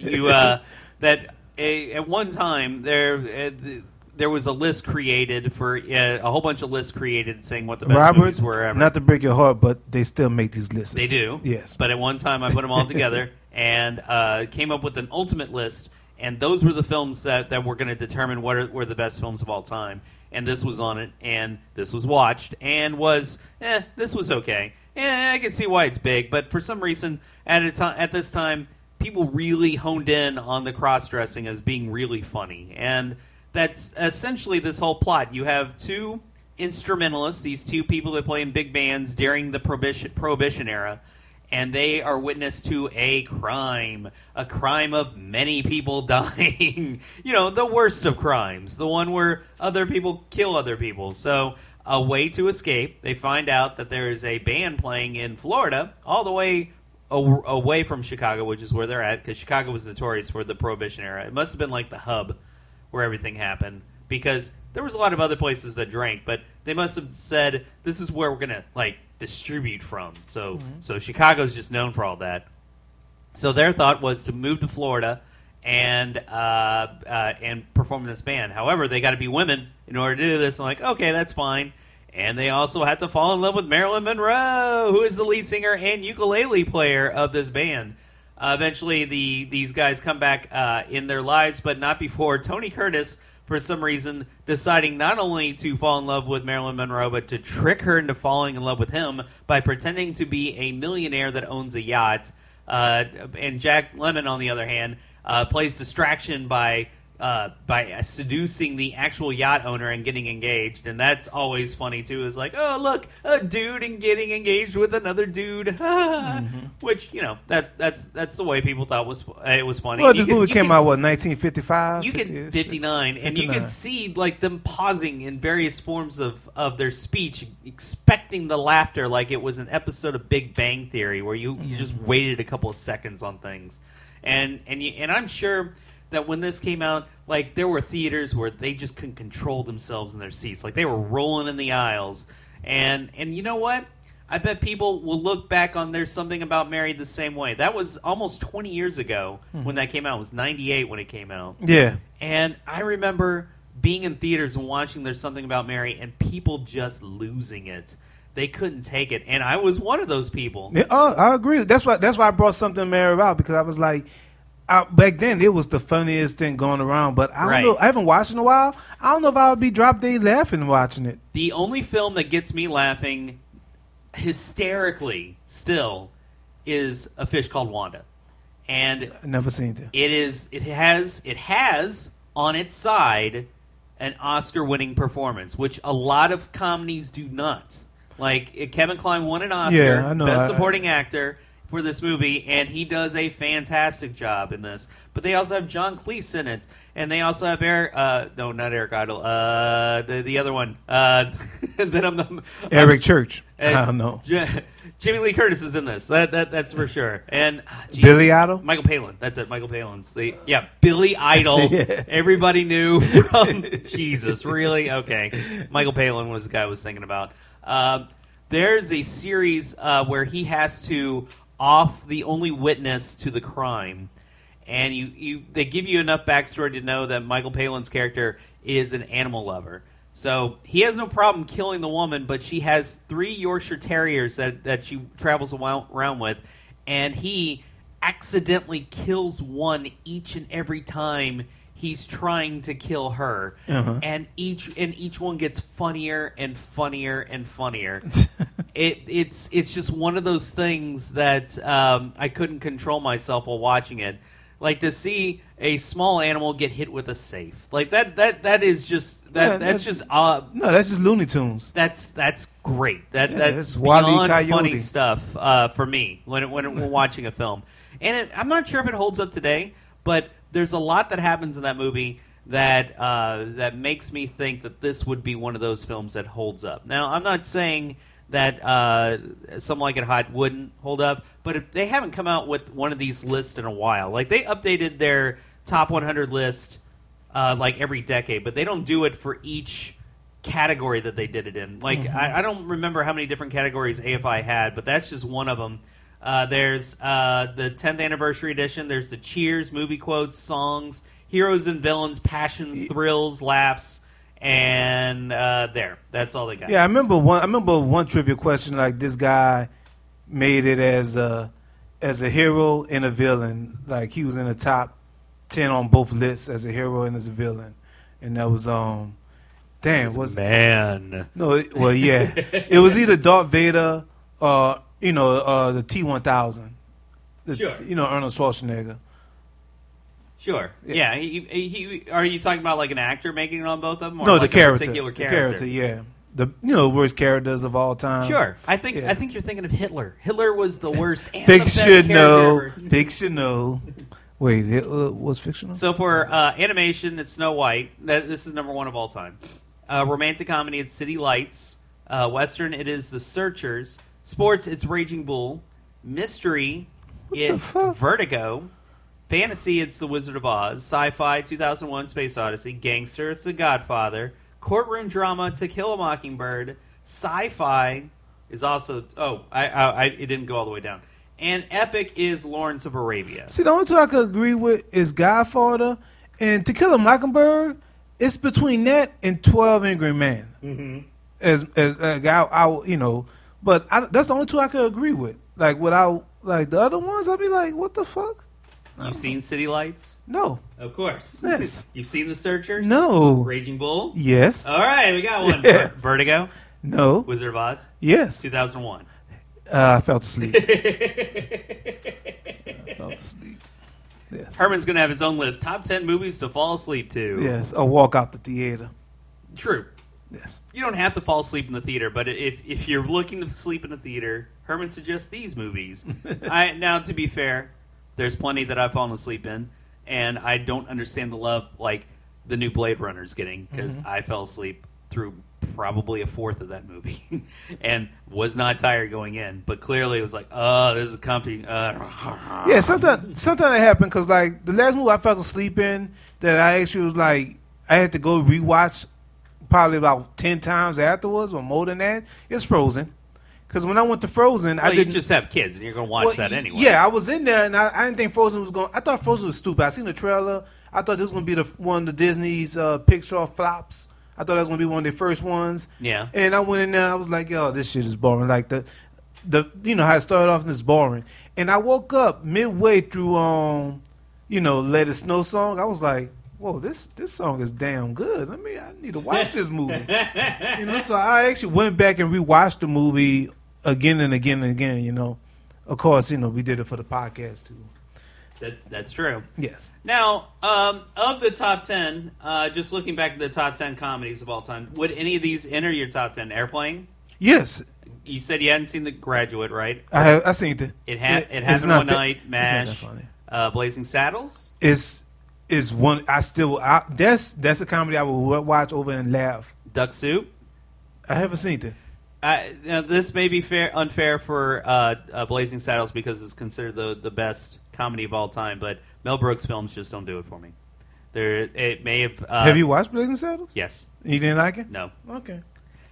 A: one time there was a list created for a whole bunch of lists created saying what the best movies were ever.
B: Not to break your heart, but they still make these lists.
A: They do,
B: yes.
A: But at one time I put them all together and came up with an ultimate list, and those were the films that were going to determine what were the best films of all time. And this was on it, and this was watched, and this was okay. I can see why it's big, but for some reason, at this time, people really honed in on the cross-dressing as being really funny. And that's essentially this whole plot. You have 2 instrumentalists, these 2 people that play in big bands during the Prohibition era, and they are witness to a crime of many people dying. The worst of crimes, the one where other people kill other people. So a way to escape, they find out that there is a band playing in Florida, all the way away from Chicago, which is where they're at, because Chicago was notorious for the Prohibition era. It must have been like the hub where everything happened, because there was a lot of other places that drank, but they must have said, this is where we're going to, distribute from. So Chicago's just known for all that. So their thought was to move to Florida and perform in this band. However, they got to be women in order to do this. I'm like, okay, that's fine. And they also had to fall in love with Marilyn Monroe, who is the lead singer and ukulele player of this band. Eventually, these guys come back in their lives, but not before Tony Curtis, for some reason, deciding not only to fall in love with Marilyn Monroe, but to trick her into falling in love with him by pretending to be a millionaire that owns a yacht. And Jack Lemmon, on the other hand, plays distraction by seducing the actual yacht owner and getting engaged, and that's always funny too. Is like, oh look, a dude and getting engaged with another dude, which that's the way people thought it was funny.
B: Well, this movie came out 1955.
A: You can 59, and you can see like them pausing in various forms of their speech, expecting the laughter, like it was an episode of Big Bang Theory where you just waited a couple of seconds on things, and I'm sure that when this came out, like, there were theaters where they just couldn't control themselves in their seats. Like, they were rolling in the aisles. And you know what? I bet people will look back on There's Something About Mary the same way. That was almost 20 years ago when that came out. It was 98 when it came out.
B: Yeah.
A: And I remember being in theaters and watching There's Something About Mary and people just losing it. They couldn't take it. And I was one of those people.
B: Yeah, I agree. That's why I brought Something Mary out, because I was like, back then, it was the funniest thing going around, but I don't know. I haven't watched it in a while. I don't know if I would be drop dead laughing watching it.
A: The only film that gets me laughing hysterically still is A Fish Called Wanda, and
B: I never seen it.
A: It has on its side an Oscar-winning performance, which a lot of comedies do not. Like Kevin Kline won an Oscar,
B: I know.
A: Best Supporting Actor for this movie, and he does a fantastic job in this. But they also have John Cleese in it, and they also have not Eric Idle, the other one.
B: Eric Church. I don't know.
A: Jimmy Lee Curtis is in this. That's for sure. And
B: Billy Idol?
A: Michael Palin. That's it. Michael Palin's Billy Idol. Yeah. Everybody knew from Jesus. Really? Okay. Michael Palin was the guy I was thinking about. There's a series where he has to off the only witness to the crime, and they give you enough backstory to know that Michael Palin's character is an animal lover. So he has no problem killing the woman, but she has 3 Yorkshire Terriers that she travels around with, and he accidentally kills one each and every time he's trying to kill her, and each one gets funnier and funnier and funnier. It's just one of those things that I couldn't control myself while watching it. Like, to see a small animal get hit with a safe, like that is just that's just
B: no, that's just Looney Tunes.
A: That's great. That's beyond funny stuff for me when we're watching a film. And I'm not sure if it holds up today, but there's a lot that happens in that movie that makes me think that this would be one of those films that holds up. Now, I'm not saying that Some Like It Hot wouldn't hold up, but if they haven't come out with one of these lists in a while. Like, they updated their top 100 list like every decade, but they don't do it for each category that they did it in. Like, I don't remember how many different categories AFI had, but that's just one of them. There's the 10th anniversary edition. There's the Cheers, movie quotes, songs, heroes and villains, passions, thrills, laughs, and that's all they got.
B: Yeah, I remember one trivia question, like, this guy made it as a hero and a villain. Like, he was in the top 10 on both lists as a hero and as a villain, and that was
A: man.
B: No, it was either Darth Vader or the T-1000.
A: Sure.
B: Arnold Schwarzenegger.
A: Sure. Yeah. He are you talking about like an actor making it on both of them? Or
B: No,
A: like
B: the character.
A: Particular character.
B: Yeah. The worst characters of all time.
A: Sure. I think you're thinking of Hitler. Hitler was the worst and
B: fictional.
A: the best
B: Fictional. Wait, Hitler was fictional?
A: So for animation, it's Snow White. This is number 1 of all time. Romantic comedy, it's City Lights. Western, it is The Searchers. Sports, it's Raging Bull. Mystery, it's Vertigo. Fantasy, it's The Wizard of Oz. Sci-fi, 2001: Space Odyssey. Gangster, it's The Godfather. Courtroom drama, To Kill a Mockingbird. Sci-fi is also... it didn't go all the way down. And epic is Lawrence of Arabia.
B: See, the only two I could agree with is Godfather and To Kill a Mockingbird. It's between that and 12 Angry Men. Mm-hmm. As a guy, but that's the only two I could agree with. Like, without like the other ones, I'd be like, what the fuck?
A: You've seen City Lights?
B: No.
A: Of course.
B: Yes.
A: You've seen The Searchers?
B: No.
A: Raging Bull?
B: Yes.
A: All right, we got one.
B: Yes.
A: Vertigo?
B: No.
A: Wizard of Oz?
B: Yes.
A: 2001.
B: I fell asleep. Yes.
A: Herman's going to have his own list. Top 10 movies to fall asleep to.
B: Yes. Or walk out the theater.
A: True.
B: Yes.
A: You don't have to fall asleep in the theater, but if you're looking to sleep in the theater, Herman suggests these movies. Now, to be fair, there's plenty that I've fallen asleep in, and I don't understand the love like the new Blade Runner's getting, because I fell asleep through probably a fourth of that movie and was not tired going in, but clearly it was like, oh, this is comfy.
B: Yeah, sometimes that happened because like the last movie I fell asleep in that I actually was like I had to go rewatch probably about 10 times afterwards or more than that. It's Frozen. Because when I went to Frozen,
A: well,
B: I didn't
A: you just have kids and you're going to watch that anyway.
B: Yeah, I was in there and I didn't think Frozen was going. I thought Frozen was stupid. I seen the trailer. I thought this was going to be one of the Disney's Pixar flops. I thought that was going to be one of their first ones.
A: Yeah.
B: And I went in there. I was like, yo, this shit is boring. Like the you know how it started off and it's boring. And I woke up midway through Let It Snow song. I was like, whoa, this song is damn good. I need to watch this movie. So I actually went back and rewatched the movie again and again and again. Of course, we did it for the podcast too.
A: That's true.
B: Yes.
A: Now, of the top 10, just looking back at the top 10 comedies of all time, would any of these enter your top 10? Airplane?
B: Yes.
A: You said you hadn't seen The Graduate, right?
B: I seen it.
A: It Happened One Night, MASH,
B: it's not that funny.
A: Blazing Saddles?
B: Is one that's a comedy I will watch over and laugh.
A: Duck Soup?
B: I haven't seen it.
A: Now this may be unfair for Blazing Saddles because it's considered the best comedy of all time, but Mel Brooks films just don't do it for me. It may have.
B: Have you watched Blazing Saddles?
A: Yes.
B: You didn't like it?
A: No.
B: Okay.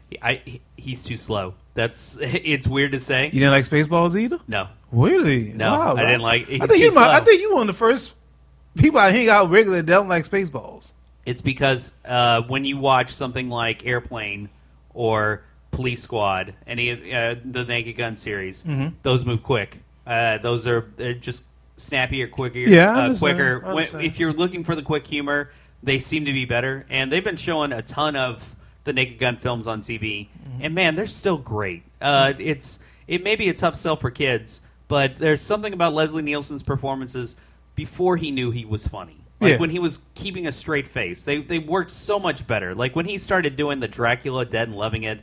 A: He's too slow. It's weird to say.
B: You didn't like Spaceballs either?
A: No.
B: Really?
A: No,
B: wow,
A: I didn't like.
B: I think you one of the first people I hang out regularly that don't like Spaceballs.
A: It's because when you watch something like Airplane or Police Squad, any of the Naked Gun series, those move quick. They're just snappier, quicker.
B: Yeah,
A: quicker.
B: I understand.
A: If you're looking for the quick humor, they seem to be better. And they've been showing a ton of the Naked Gun films on TV, and man, they're still great. It may be a tough sell for kids, but there's something about Leslie Nielsen's performances before he knew he was funny. Like when he was keeping a straight face, they worked so much better. Like when he started doing the Dracula Dead and Loving It,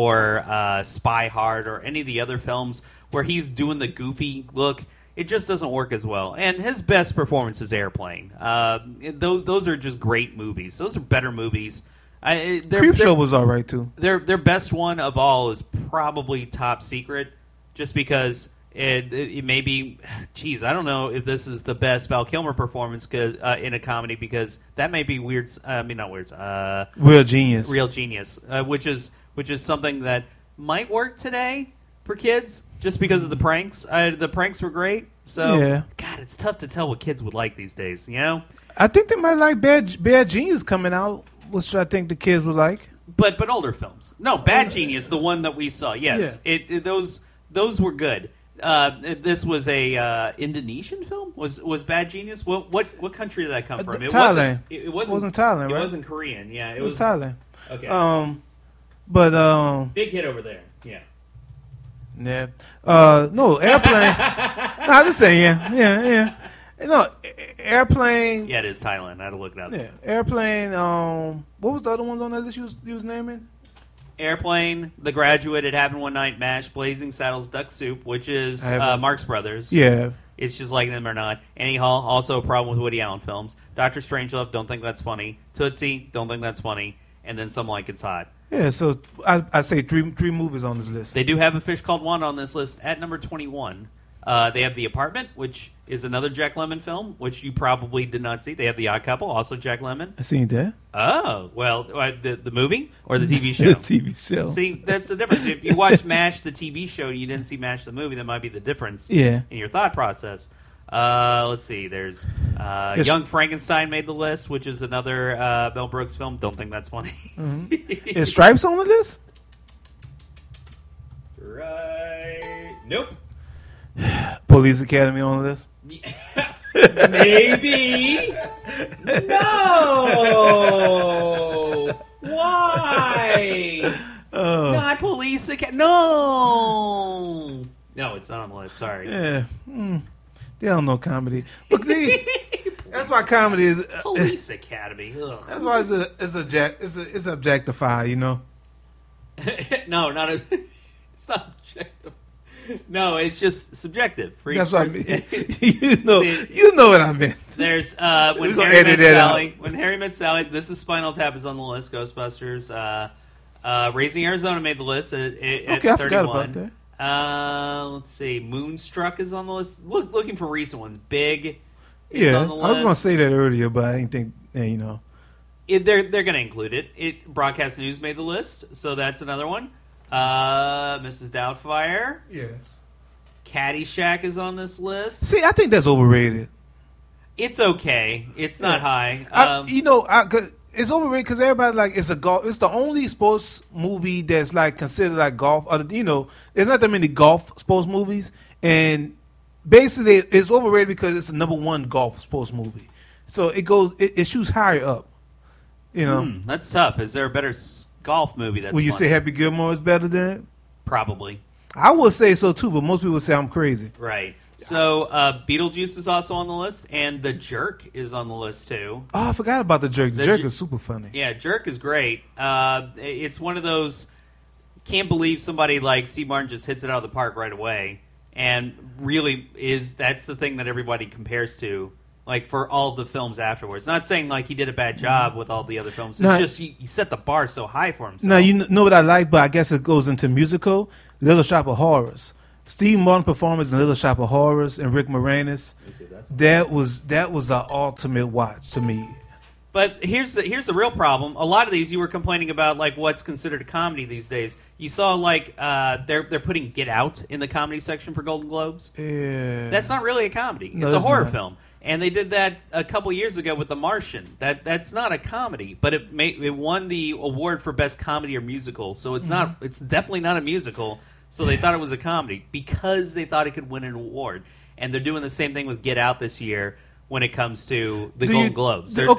A: or Spy Hard, or any of the other films where he's doing the goofy look, it just doesn't work as well. And his best performance is Airplane. Those are just great movies. Those are better movies.
B: Creepshow was all right too.
A: Their best one of all is probably Top Secret, just because it may be. Geez, I don't know if this is the best Val Kilmer performance in a comedy, because that may be weird. Not weird.
B: Real Genius.
A: Real Genius, which is something that might work today for kids, just because of the pranks. The pranks were great. So,
B: yeah.
A: God, it's tough to tell what kids would like these days.
B: I think they might like Bad Genius coming out, which I think the kids would like.
A: But older films. No, Bad Genius, the one that we saw. Yes, those were good. This was a Indonesian film. Was Bad Genius? What country did that come from?
B: Thailand.
A: It wasn't
B: Thailand, right?
A: It wasn't Korean. Yeah,
B: it was Thailand.
A: Okay.
B: But
A: big hit over there. Yeah.
B: Yeah. No, Airplane. No, I'm just saying. Yeah. No, Airplane.
A: Yeah, it is Thailand. I had to look it up.
B: Yeah, Airplane. What was the other ones on that list you was naming?
A: Airplane, The Graduate, It Happened One Night, MASH, Blazing Saddles, Duck Soup, which is Marx Brothers.
B: Yeah.
A: It's Just Like Them or Not. Annie Hall, also a problem with Woody Allen films. Dr. Strangelove, don't think that's funny. Tootsie, don't think that's funny. And then Some Like It's Hot.
B: Yeah, so I say three movies on this list.
A: They do have A Fish Called Wanda on this list at number 21. They have The Apartment, which is another Jack Lemmon film, which you probably did not see. They have The Odd Couple, also Jack Lemmon.
B: I seen that.
A: Oh, well, the movie or the TV show?
B: The TV show.
A: See, that's the difference. If you watch MASH, the TV show, and you didn't see MASH, the movie, that might be the difference in your thought process. Let's see. There's Young Frankenstein made the list, which is another Mel Brooks film. Don't think that's funny.
B: Is Stripes on the list?
A: Right. Nope.
B: Police Academy on the list?
A: Maybe. No. Why? Not Police Academy. No. No, it's not on the list. Sorry.
B: Yeah. They don't know comedy. But that's why comedy is
A: Police Academy. Ugh.
B: That's why it's objectified, you know.
A: No, not a. It's not objective. No, it's just subjective.
B: That's what I mean. you know what I meant.
A: There's when Harry Met Sally. This is Spinal Tap is on the list. Ghostbusters. Raising Arizona made the list at 31.
B: I forgot about that.
A: Let's see. Moonstruck is on the list. Looking for recent ones. Big.
B: Yeah,
A: on the list.
B: I was going to say that earlier, but I didn't think. You know,
A: they're going to include it. Broadcast News made the list, so that's another one. Mrs. Doubtfire.
B: Yes.
A: Caddyshack is on this list.
B: See, I think that's overrated.
A: It's okay. It's not high.
B: It's overrated because everybody like it's the only sports movie that's like considered like golf. There's not that many golf sports movies, and basically it's overrated because it's the number one golf sports movie. So it shoots higher up. You know,
A: that's tough. Is there a better golf movie that's
B: Will you
A: funny?
B: say Happy Gilmore is better than it?
A: Probably.
B: I would say so too, but most people say I'm crazy.
A: Right. So Beetlejuice is also on the list, and The Jerk is on the list too.
B: Oh, I forgot about The Jerk. The Jerk is super funny.
A: Yeah, Jerk is great. It's one of those, can't believe somebody like Steve Martin just hits it out of the park right away, and really that's the thing that everybody compares to. Like for all the films afterwards. Not saying like he did a bad job with all the other films. It's just he set the bar so high for himself.
B: Now, you know what I like, but I guess it goes into musical? Little Shop of Horrors. Steve Martin performance in Little Shop of Horrors and Rick Moranis. That was an ultimate watch to me.
A: But here's the real problem. A lot of these you were complaining about like what's considered a comedy these days. You saw like they're putting Get Out in the comedy section for Golden Globes.
B: Yeah.
A: That's not really a comedy.
B: No,
A: it's a horror
B: not.
A: film. And they did that a couple years ago with The Martian. That's not a comedy, but it won the award for best comedy or musical. So it's not. It's definitely not a musical. So they thought it was a comedy because they thought it could win an award. And they're doing the same thing with Get Out this year when it comes to the Golden Globes.
B: I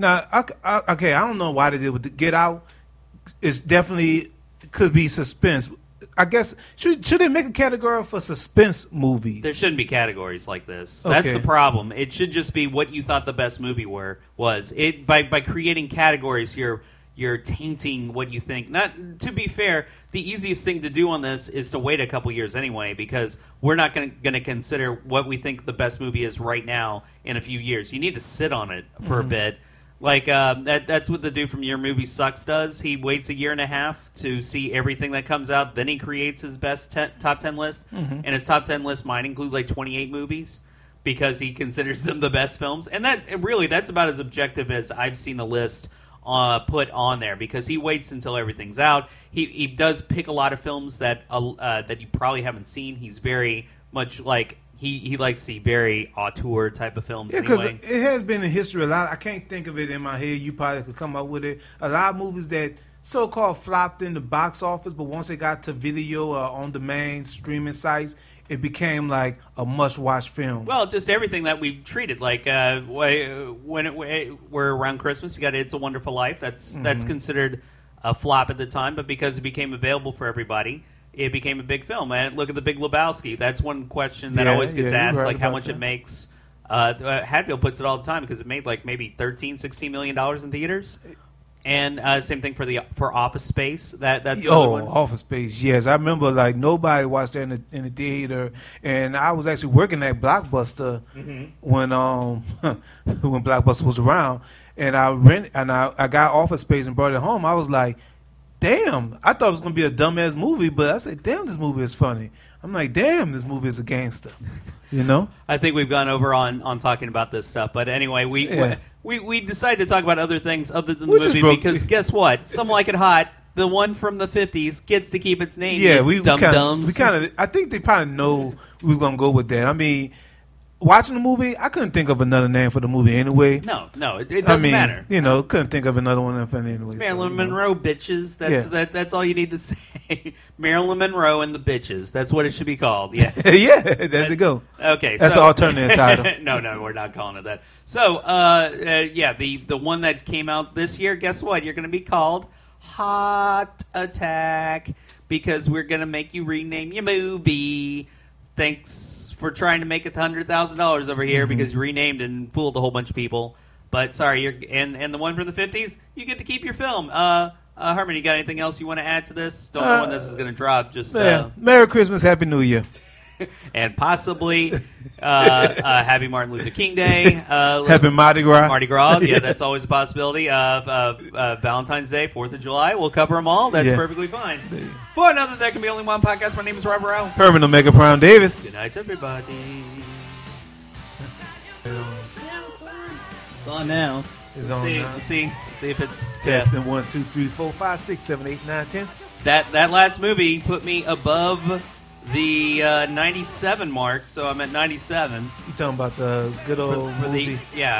B: don't know why they did with the Get Out. It's definitely could be suspense. I guess should they make a category for suspense movies?
A: There shouldn't be categories like this. That's the problem. It should just be what you thought the best movie was. It by creating categories, you're tainting what you think. Not to be fair, the easiest thing to do on this is to wait a couple years anyway, because we're not going to consider what we think the best movie is right now in a few years. You need to sit on it for a bit. Like that's what the dude from Your Movie Sucks does. He waits a year and a half to see everything that comes out. Then he creates his best top 10 list. And his top 10 list might include like 28 movies because he considers them the best films. And that's about as objective as I've seen a list put on there, because he waits until everything's out. He does pick a lot of films that you probably haven't seen. He's very much like... He likes the very auteur type of films.
B: Yeah, because
A: anyway.
B: it has been in history a lot. I can't think of it in my head. You probably could come up with it. A lot of movies that so-called flopped in the box office, but once they got to video or on-demand streaming sites, it became like a must-watch film.
A: Well, just everything that we've treated. Like when we're around Christmas, you got It's a Wonderful Life. That's considered a flop at the time, but because it became available for everybody, it became a big film. And look at The Big Lebowski. That's one question that always gets asked,
B: right,
A: like how much
B: that.
A: it makes. Hadfield puts it all the time because it made like maybe $13-16 million in theaters. And same thing for Office Space. That's the other one.
B: Office Space. Yes, I remember. Like nobody watched that in the theater, and I was actually working at Blockbuster when when Blockbuster was around, and I got Office Space and brought it home. I was like, damn, I thought it was going to be a dumbass movie, but I said, damn, this movie is funny. I'm like, damn, this movie is a gangster. You know?
A: I think we've gone over on talking about this stuff. But anyway, we decided to talk about other things other than the movie because guess what? Some Like It Hot, the one from the 50s, gets to keep its name.
B: Yeah,
A: we
B: kind of. I think they probably know we was going to go with that. I mean, watching the movie, I couldn't think of another name for the movie anyway.
A: No, it doesn't matter.
B: Couldn't think of another one anyway.
A: Marilyn Monroe, bitches. That's all you need to say. Marilyn Monroe and the bitches. That's what it should be called. Yeah,
B: yeah. There you go.
A: Okay,
B: that's an alternative title.
A: No, we're not calling it that. So, the one that came out this year. Guess what? You're going to be called Hot Attack because we're going to make you rename your movie. Thanks for trying to make $100,000 over here because you renamed and fooled a whole bunch of people. But sorry, and the one from the 50s, you get to keep your film. Herman, you got anything else you want to add to this? Don't know when this is going to drop. Just
B: Merry Christmas, Happy New Year.
A: And possibly Happy Martin Luther King Day.
B: Happy Mardi Gras.
A: Mardi Gras, yeah, that's always a possibility. Valentine's Day, 4th of July, we'll cover them all. That's perfectly fine. For another There Can Be Only One podcast, my name is Robert Rao.
B: Herman Omega Prime Davis.
A: Good night, everybody. It's on now.
B: It's on now.
A: Let's see if it's...
B: Testing 1, 2, 3, 4, 5, 6, 7, 8, 9, 10.
A: That last movie put me above the 97 mark, so I'm at 97.
B: You talking about the good old movie?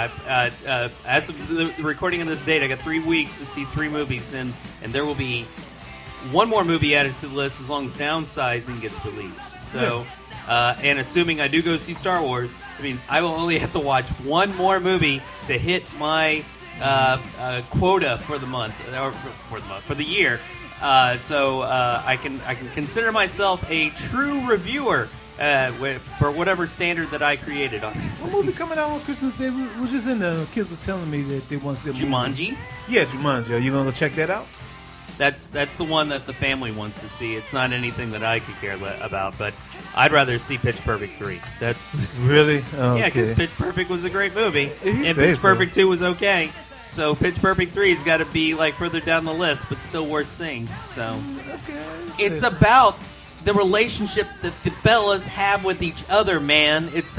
A: As of the recording of this date, I got 3 weeks to see 3 movies, and there will be one more movie added to the list as long as Downsizing gets released. So, and assuming I do go see Star Wars, it means I will only have to watch one more movie to hit my quota for the month, or for the year. So I can consider myself a true reviewer for whatever standard that I created on this.
B: What movie coming out on Christmas Day? We were just in the kids was telling me that they want to see a
A: Jumanji.
B: Yeah, Jumanji. Are you gonna go check that out?
A: That's the one that the family wants to see. It's not anything that I could care about, but I'd rather see Pitch Perfect 3. That's
B: really
A: yeah, because Pitch Perfect was a great movie, and Pitch Perfect 2 was okay. So Pitch Perfect 3's got to be like further down the list, but still worth seeing. So it's about the relationship that the Bellas have with each other, man. It's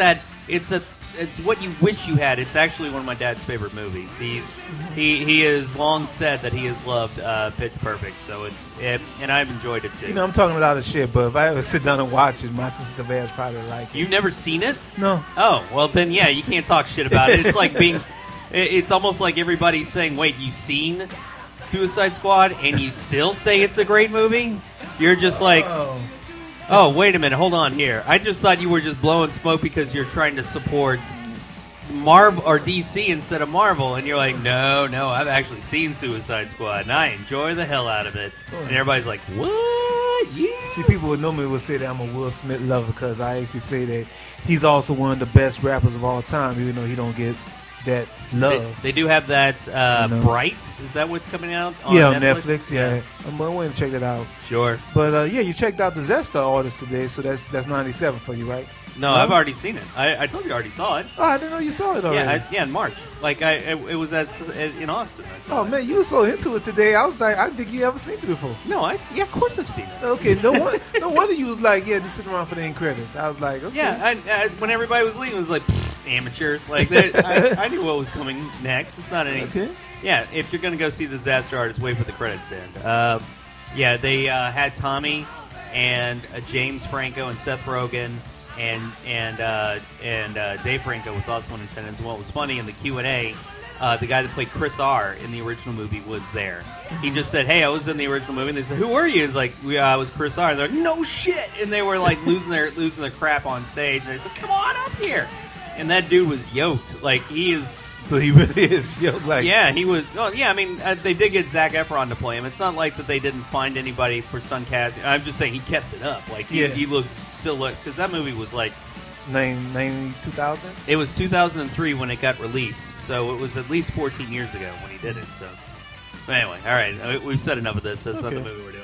A: what you wish you had. It's actually one of my dad's favorite movies. He has long said that he has loved Pitch Perfect. So and I've enjoyed it too.
B: You know, I'm talking a lot of shit, but if I ever sit down and watch it, my sensitive ass probably like it.
A: You've never seen it?
B: No.
A: Oh, well then, yeah, you can't talk shit about it. It's like being. It's almost like everybody's saying, wait, you've seen Suicide Squad and you still say it's a great movie? You're just like, oh, wait a minute, hold on here. I just thought you were just blowing smoke because you're trying to support Marvel or DC instead of Marvel. And you're like, no, I've actually seen Suicide Squad and I enjoy the hell out of it. And everybody's like, what? Yeah.
B: See, people would normally would say that I'm a Will Smith lover because I actually say that he's also one of the best rappers of all time, even though he don't get that love.
A: They do have that Bright. Is that what's coming out on
B: Netflix? Yeah. I'm going to check that out.
A: Sure.
B: But you checked out the Zesta artist today, so that's 97 for you, right?
A: No, I've already seen it. I told you I already saw it.
B: Oh, I didn't know you saw it already.
A: Yeah, in March. Like it was in Austin.
B: Oh man, you were so into it today. I was like, I didn't think you ever seen it before.
A: No, of course I've seen it.
B: Okay, no wonder you was like, just sitting around for the end credits. I was like, okay.
A: Yeah, when everybody was leaving, it was like amateurs. Like I knew what was coming next. It's not any.
B: Okay.
A: Yeah, if you're gonna go see the Disaster Artist, wait for the credits to end. They had Tommy and James Franco and Seth Rogen. And Dave Franco was also in attendance. And what was funny in the Q&A, the guy that played Chris R. in the original movie was there. He just said, "Hey, I was in the original movie." And they said, "Who were you?" He's like, "I was Chris R." And they're like, "No shit!" And they were like losing their crap on stage. And they said, "Come on up here!" And that dude was yoked. Like he is.
B: So he really is yoked. Like
A: he was. Oh yeah, I mean they did get Zac Efron to play him. It's not like that they didn't find anybody for Sun casting. I'm just saying he kept it up. Like he still looked because that movie was like
B: 2000.
A: It was 2003 when it got released, so it was at least 14 years ago when he did it. So, but anyway, all right, we've said enough of this. That's not the movie we're doing.